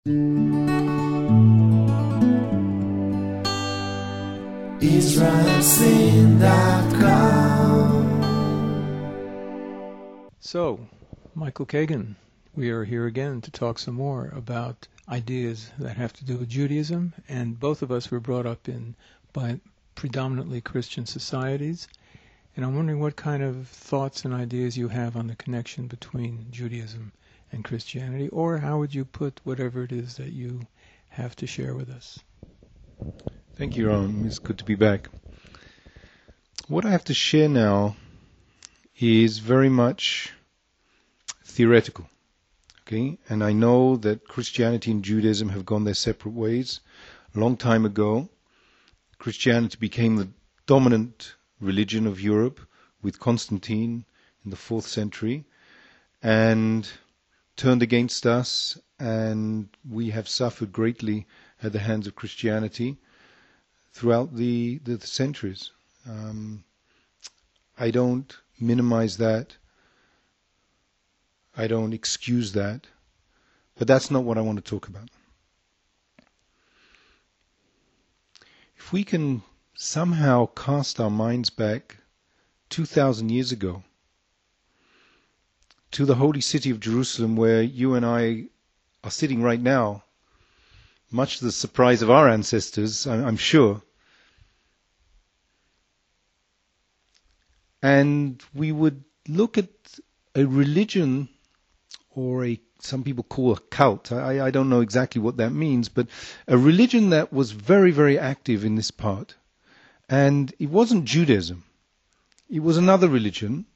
So, Michael Kagan, we are here again to talk some more about ideas that have to do with Judaism, and both of us were brought up by predominantly Christian societies, and I'm wondering what kind of thoughts and ideas you have on the connection between Judaism and Christianity, or how would you put whatever it is that you have to share with us? Thank you, Ron. It's good to be back. What I have to share now is very much theoretical, okay? And I know that Christianity and Judaism have gone their separate ways. A long time ago, Christianity became the dominant religion of Europe with Constantine in the 4th century and turned against us, and we have suffered greatly at the hands of Christianity throughout the centuries. I don't minimize that. I don't excuse that. But that's not what I want to talk about. If we can somehow cast our minds back 2,000 years ago to the holy city of Jerusalem, where you and I are sitting right now, much to the surprise of our ancestors, I'm sure. And we would look at a religion, or some people call a cult. I don't know exactly what that means, but a religion that was very, very active in this part. And it wasn't Judaism. It was another religion.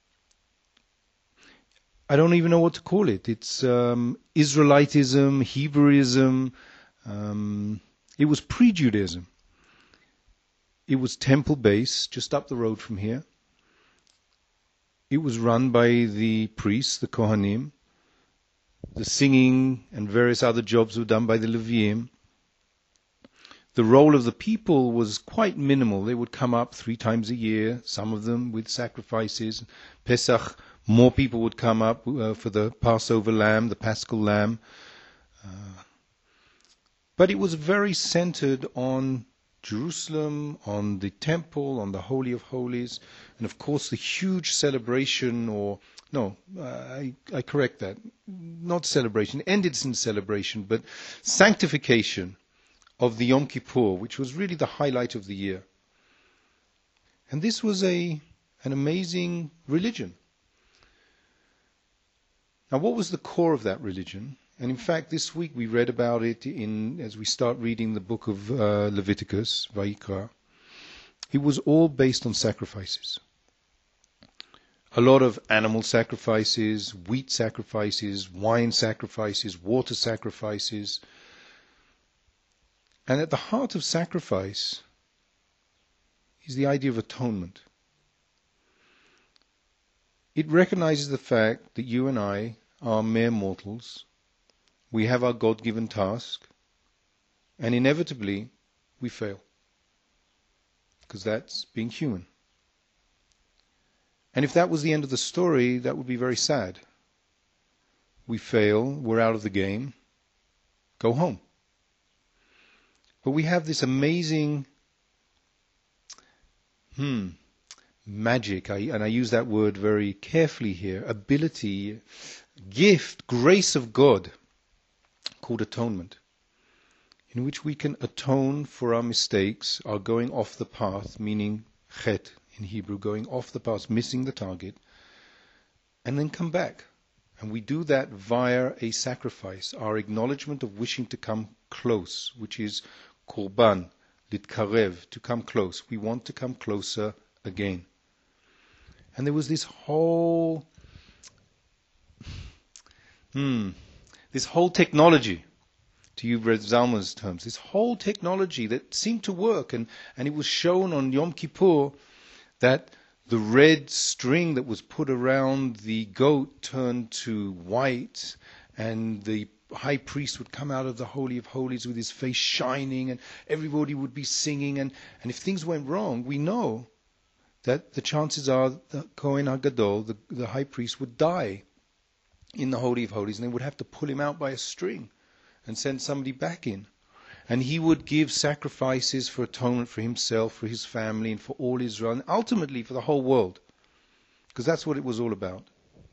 I don't even know what to call it. It's Israelitism, Hebrewism. It was pre-Judaism. It was temple-based, just up the road from here. It was run by the priests, the Kohanim. The singing and various other jobs were done by the Leviim. The role of the people was quite minimal. They would come up 3 times a year, some of them with sacrifices. Pesach, more people would come up for the Passover lamb, the Paschal lamb. But it was very centered on Jerusalem, on the temple, on the Holy of Holies, and of course the huge celebration, I correct that, not celebration, ended in celebration, but sanctification of the Yom Kippur, which was really the highlight of the year. And this was an amazing religion. Now, what was the core of that religion? And in fact, this week we read about it as we start reading the book of Leviticus, Vayikra. It was all based on sacrifices. A lot of animal sacrifices, wheat sacrifices, wine sacrifices, water sacrifices. And at the heart of sacrifice is the idea of atonement. It recognizes the fact that you and I are mere mortals. We have our God-given task, and inevitably we fail, because that's being human. And if that was the end of the story, that would be very sad. We fail, we're out of the game, go home. But we have this amazing magic, and I use that word very carefully here, ability, gift, grace of God, called atonement, in which we can atone for our mistakes, our going off the path, meaning chet in Hebrew, going off the path, missing the target, and then come back. And we do that via a sacrifice, our acknowledgement of wishing to come close, which is korban, litkarev, to come close. We want to come closer again. And there was this whole technology, to use Reb Zalman's terms, this whole technology that seemed to work, and it was shown on Yom Kippur that the red string that was put around the goat turned to white, and the high priest would come out of the Holy of Holies with his face shining, and everybody would be singing, and if things went wrong, we know that the chances are that Kohen HaGadol, the high priest, would die in the Holy of Holies, and they would have to pull him out by a string. and send somebody back in. And he would give sacrifices for atonement for himself, for his family, and for all Israel, and ultimately for the whole world. Because that's what it was all about.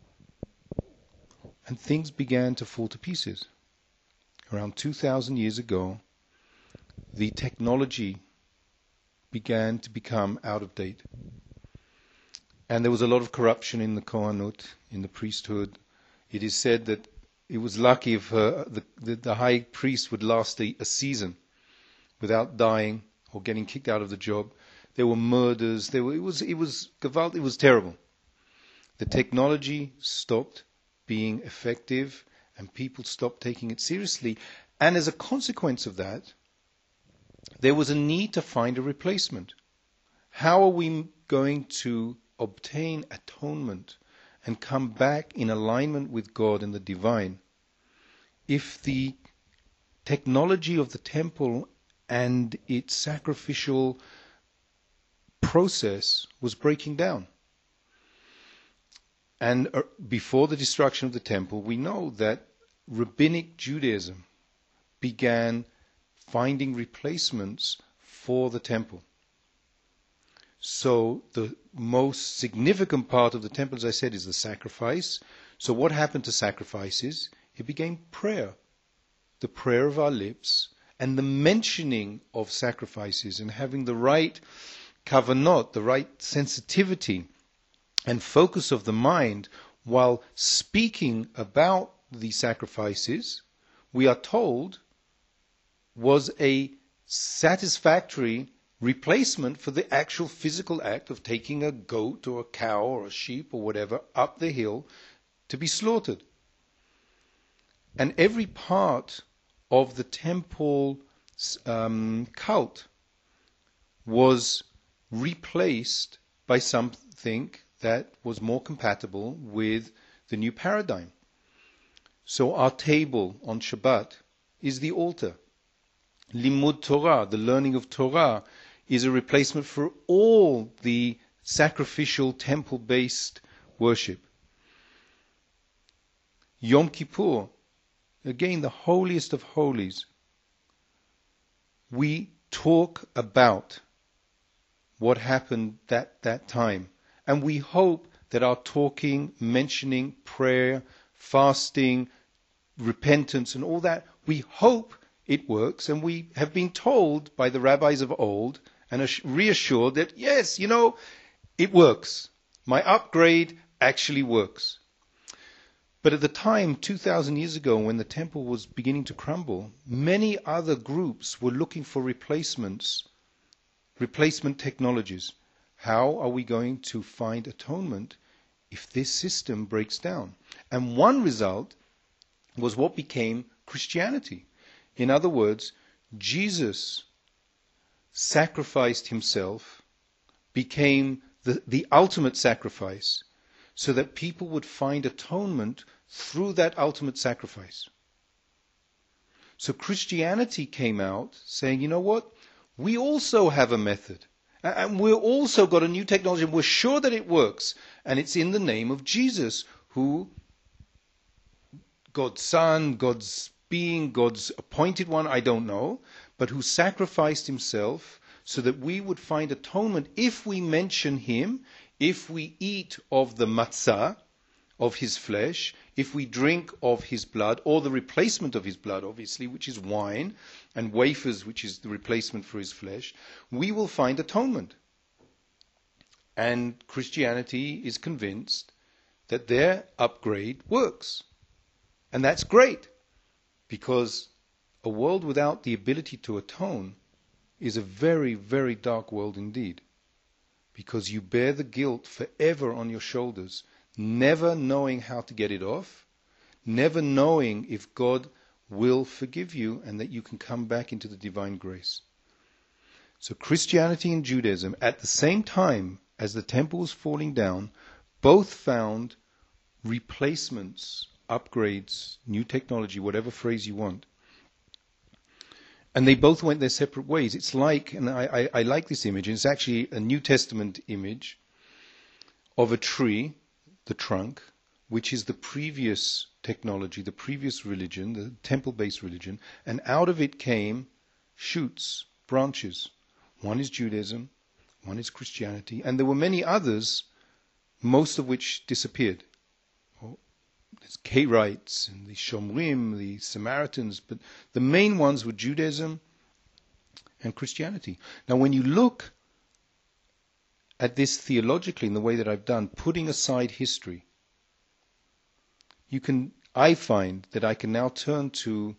And things began to fall to pieces. Around 2,000 years ago, the technology began to become out of date. And there was a lot of corruption in the Kohanut, in the priesthood. It is said that it was lucky if the high priest would last a season without dying or getting kicked out of the job. There were murders. It was terrible. The technology stopped being effective, and people stopped taking it seriously. And as a consequence of that, there was a need to find a replacement. How are we going to obtain atonement and come back in alignment with God and the divine if the technology of the temple and its sacrificial process was breaking down? And before the destruction of the temple, we know that Rabbinic Judaism began finding replacements for the temple. So the most significant part of the temple, as I said, is the sacrifice. So what happened to sacrifices? It became prayer. The prayer of our lips and the mentioning of sacrifices and having the right kavanot, the right sensitivity and focus of the mind while speaking about the sacrifices, we are told, was a satisfactory replacement for the actual physical act of taking a goat or a cow or a sheep or whatever up the hill to be slaughtered. And every part of the temple cult was replaced by something that was more compatible with the new paradigm. So our table on Shabbat is the altar. Limud Torah, the learning of Torah, is a replacement for all the sacrificial temple-based worship. Yom Kippur, again the holiest of holies. We talk about what happened that time. And we hope that our talking, mentioning, prayer, fasting, repentance and all that, we hope it works. And we have been told by the rabbis of old and are reassured that, yes, it works. My upgrade actually works. But at the time, 2,000 years ago, when the temple was beginning to crumble, many other groups were looking for replacement technologies. How are we going to find atonement if this system breaks down? And one result was what became Christianity. In other words, Jesus sacrificed himself, became the ultimate sacrifice, so that people would find atonement through that ultimate sacrifice. So Christianity came out saying, you know what? We also have a method. And we've also got a new technology, and we're sure that it works. And it's in the name of Jesus, who, God's Son, God's being, God's appointed one, I don't know, but who sacrificed himself so that we would find atonement if we mention him, if we eat of the matzah, of his flesh, if we drink of his blood, or the replacement of his blood, obviously, which is wine, and wafers, which is the replacement for his flesh, we will find atonement. And Christianity is convinced that their upgrade works. And that's great, because a world without the ability to atone is a very, very dark world indeed. Because you bear the guilt forever on your shoulders, never knowing how to get it off, never knowing if God will forgive you and that you can come back into the divine grace. So Christianity and Judaism, at the same time as the temple was falling down, both found replacements, upgrades, new technology, whatever phrase you want. And they both went their separate ways. It's like, and I like this image, and it's actually a New Testament image of a tree, the trunk, which is the previous technology, the previous religion, the temple-based religion, and out of it came shoots, branches. One is Judaism, one is Christianity, and there were many others, most of which disappeared. There's Karaites and the Shomrim, the Samaritans, but the main ones were Judaism and Christianity. Now when you look at this theologically in the way that I've done, putting aside history, I find that I can now turn to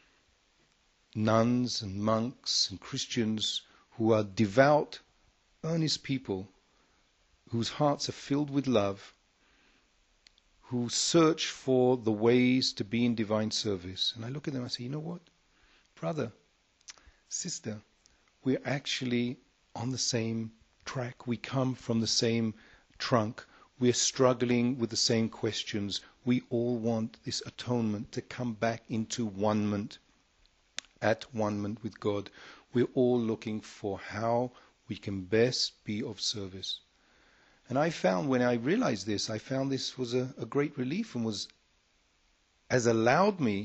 nuns and monks and Christians who are devout, earnest people whose hearts are filled with love, who search for the ways to be in divine service. And I look at them and I say, you know what? Brother, sister, we're actually on the same track. We come from the same trunk. We're struggling with the same questions. We all want this atonement to come back into one-ment, at one-ment with God. We're all looking for how we can best be of service. And I found, when I realized this, I found this was a great relief and has allowed me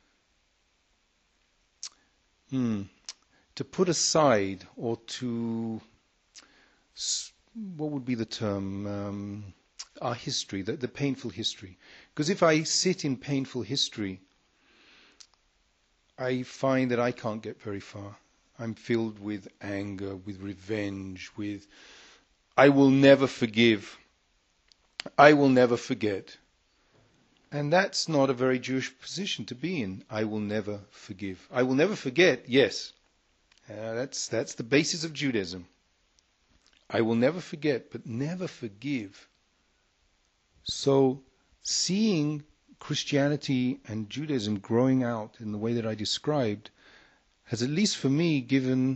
to put aside, or to, what would be the term, our history, the painful history. Because if I sit in painful history, I find that I can't get very far. I'm filled with anger, with revenge, with I will never forgive, I will never forget. And that's not a very Jewish position to be in. I will never forgive. I will never forget, yes. That's the basis of Judaism. I will never forget, but never forgive. So seeing Christianity and Judaism growing out in the way that I described has, at least for me, given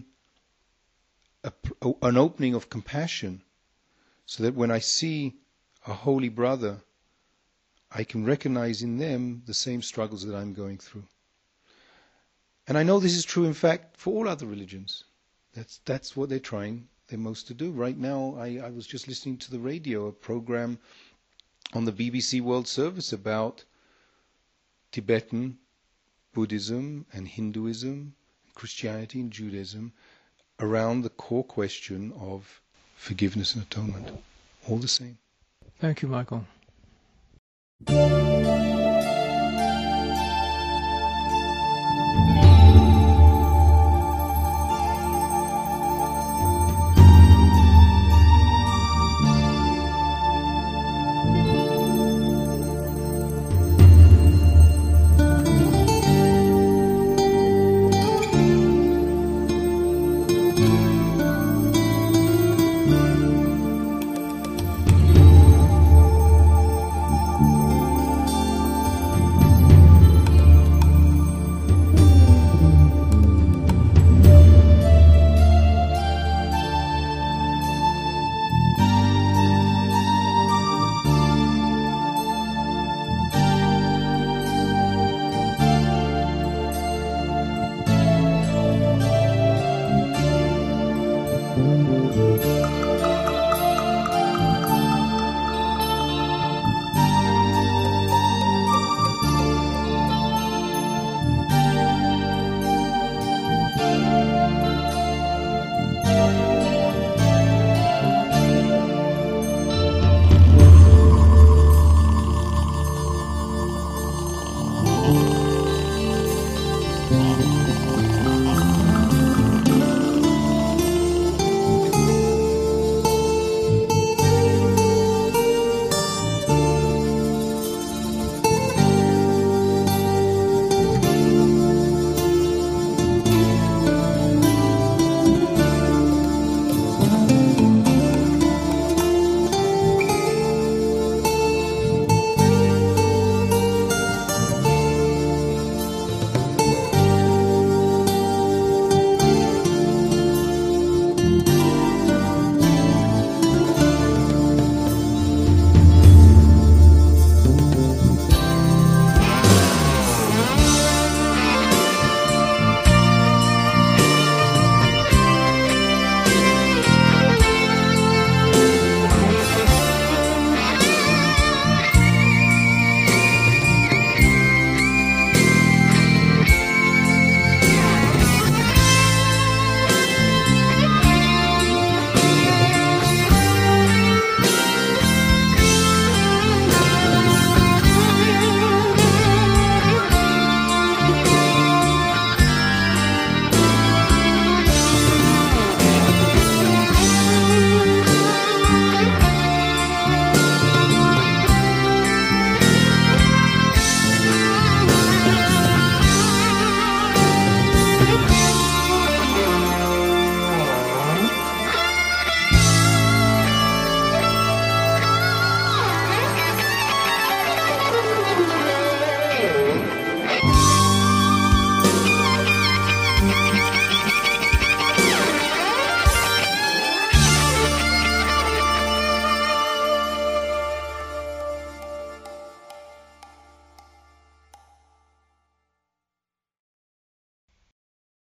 an opening of compassion, so that when I see a holy brother, I can recognize in them the same struggles that I'm going through. And I know this is true, in fact, for all other religions. That's what they're trying their most to do. Right now, I was just listening to the radio, a program on the BBC World Service about Tibetan Buddhism and Hinduism, Christianity and Judaism, around the core question of forgiveness and atonement. All the same. Thank you, Michael.